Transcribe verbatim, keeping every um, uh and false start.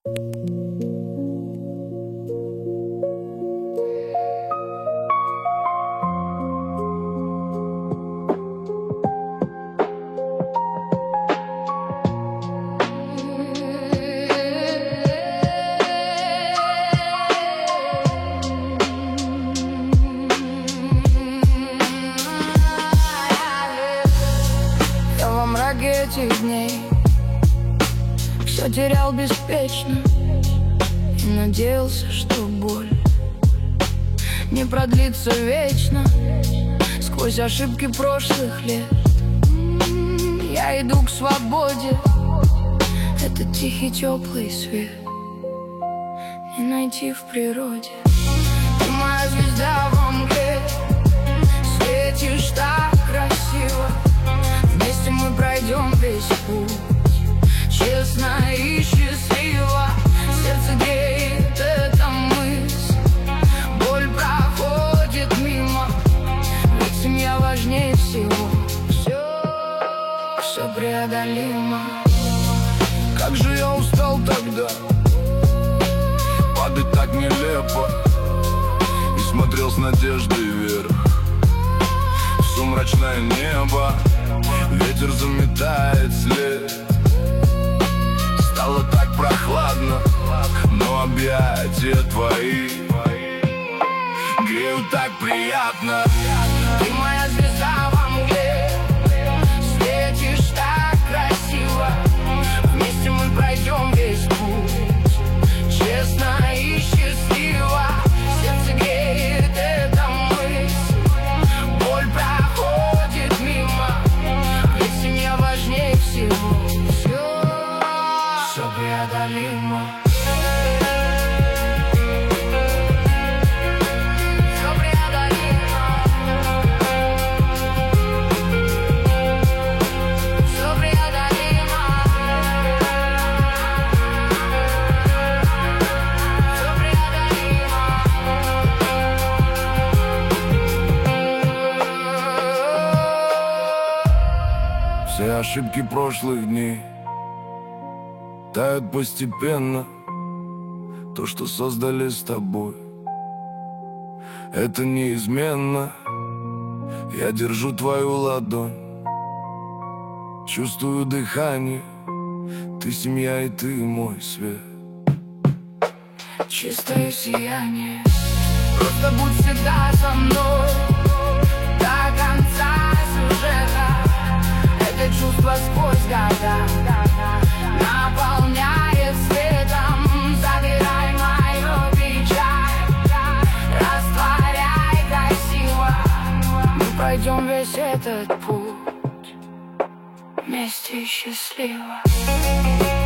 Этих дней все терял беспечно и надеялся, что боль не продлится вечно. Сквозь ошибки прошлых лет я иду к свободе. Это тихий теплый свет не найти в природе. Ты моя звезда во мгле, светишь так красиво. Вместе мы пройдем весь путь, честно и счастливо. Сердце греет эта мысль, боль проходит мимо. Ведь семья важнее всего, все, все преодолимо. Как же я устал тогда, падать так нелепо, и смотрел с надеждой вверх в сумрачное небо. Ветер заметает след, стало так прохладно, но объятия твои греют так приятно. Ты моя звезда во мгле, светишь так красиво. Вместе мы пройдем весь путь, честно и счастливо. Сердце греет эта мысль, боль проходит мимо. Ведь семья важнее всего, все, все преодолимо. Все ошибки прошлых дней тают постепенно. То, что создали с тобой, это неизменно. Я держу твою ладонь, чувствую дыхание. Ты семья и ты мой свет. Чистое сияние, просто будь всегда со мной до конца сюжета. Это чувство сквозь года наполняет светом. Забирай мою печаль, растворяй красиво. Мы пройдем весь этот путь вместе счастливо.